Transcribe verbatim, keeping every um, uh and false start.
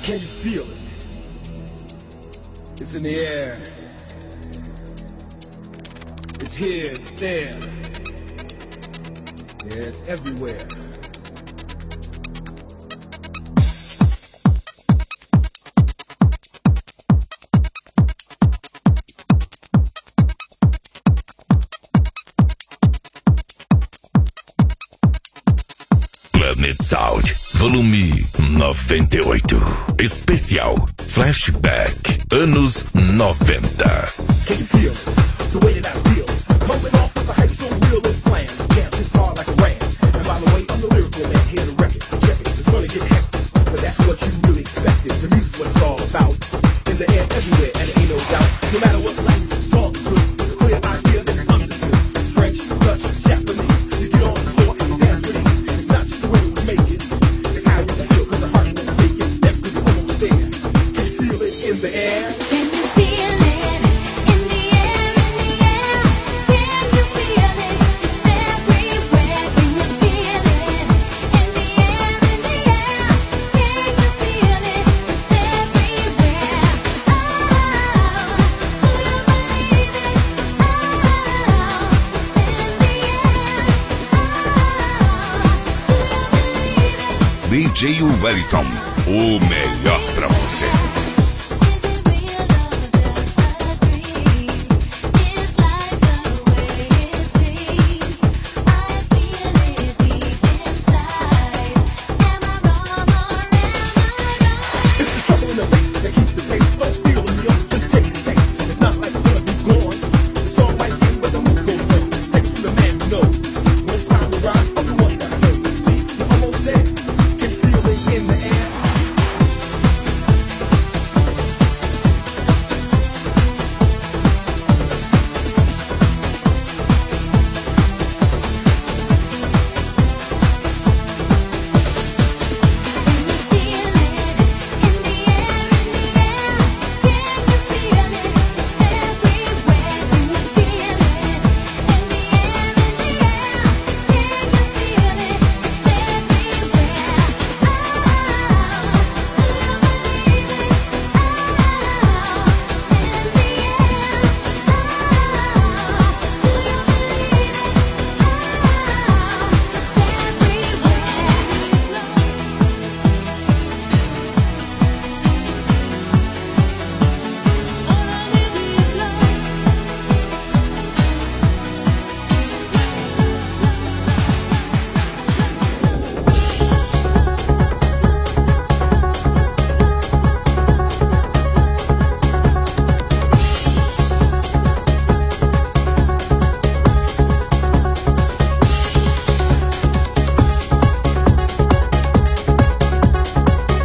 Can you feel it? It's in the air. It's here, it's there. Yeah, it's everywhere. Planet Sound, volume noventa e oito. Especial Flashback, anos noventa. Can you feel the way that I feel? Coming off with a hype so real and slam. Jam hits hard like a ram. And by the way, I'm the lyrical man. Hear the record, check it. It's gonna get hectic, but that's what you really expected. The music's what it's all about. In the air, everywhere, and it ain't no doubt. No matter what language, it's all good. With a clear idea that it's understood. French, Dutch, Japanese. You get on the floor and you dance with ease. It's not just the way we make it. It's how you feel, cause the heart won't fake it. Never could be almost there. Can you feel it in the air? Can you feel it in the air, in the air? Can you feel it? It's everywhere. Can you feel it in the air, in the air? Can you feel it? It's everywhere. Oh, do you believe it? Oh, in the air. D J Wellington, o melhor pra você.